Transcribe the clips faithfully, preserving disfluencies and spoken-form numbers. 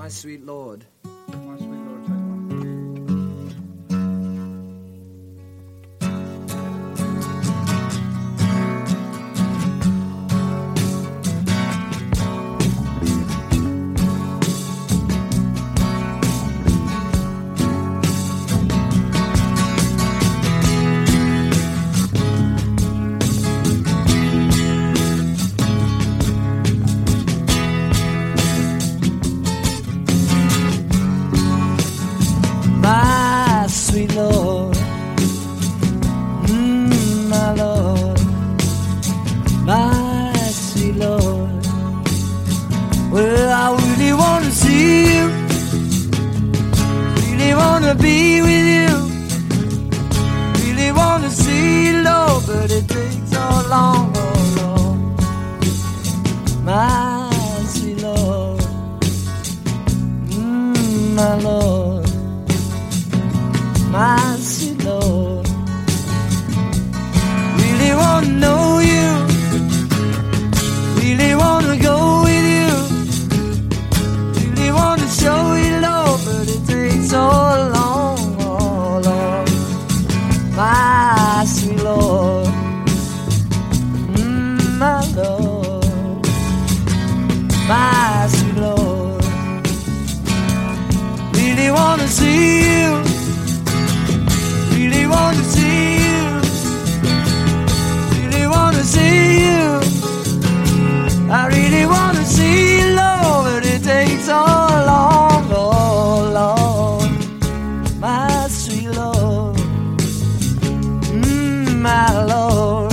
My sweet Lord. My sweet Lord, take one. My sweet Lord, mm, my Lord, my sweet Lord. Well, I really want to see you, really want to be with you, really want to see you, Lord, but it takes so long, oh Lord. My sweet Lord, mm, my Lord. My sweet Lord, really want to know you, really want to go with you, really want to show you, Lord, but it takes so long, oh Lord. My sweet Lord, mm, my Lord, my sweet Lord, really want to see you, really want to see you, really want to see you. I really want to see you, Lord, but it takes so long, oh Lord. My sweet Lord, mm, my Lord,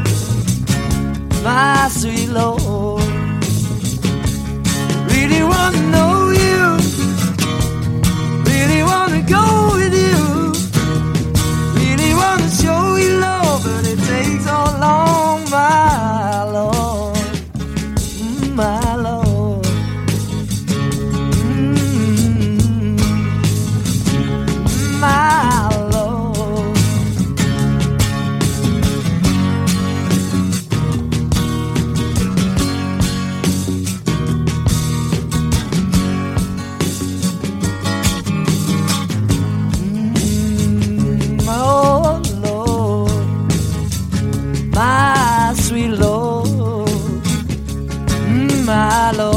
my sweet Lord. Really want to know you, really want to go with you, want to show you love, but it takes so long, my Lord, mm, my Lord, mm, my Lord. Mm, oh Lord, my sweet Lord, mm, my Lord.